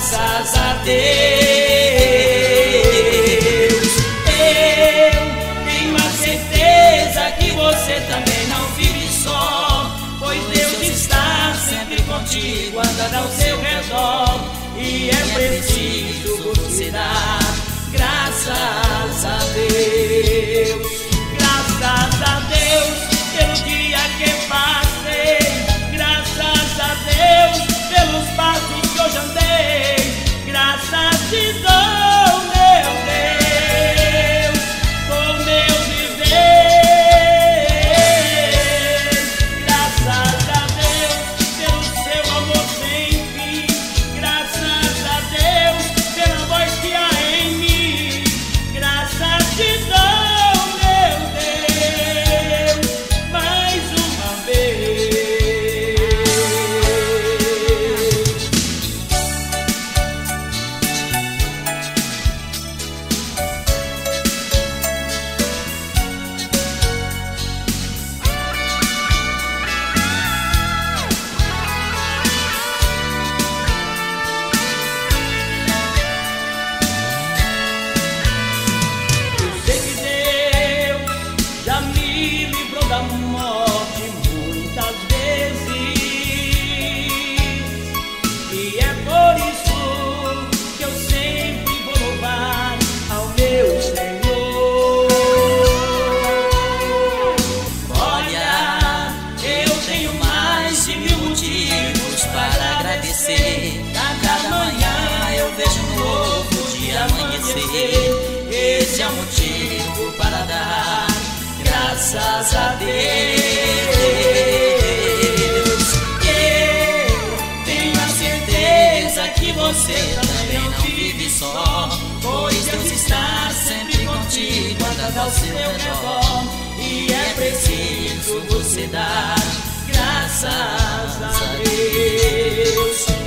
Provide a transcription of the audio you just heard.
graças a Deus. Eu tenho a certeza que você também não vive só, pois Deus está sempre contigo, andando ao seu redor, e é preciso você dar graças a Deus. Graças a Deus pelo dia que passei, graças a Deus pelos passos que hoje andei, graças te dou, meu Deus, por meu viver. Graças a Deus pelo seu amor sem fim, graças a Deus pela voz que há em mim, graças te dou, meu Deus, mais uma vez. Eu sei que Deus já me livrou da morte muitas vezes, e é por isso que eu sempre vou louvar ao meu Senhor. Olha, eu tenho mais de 1000 motivos para agradecer. Cada manhã eu vejo um novo dia amanhecer. Esse é o motivo para dar graças a Deus. Eu tenho a certeza que você também não vive só, pois Deus está sempre contigo, andando ao seu redor, e é preciso você dar graças a Deus.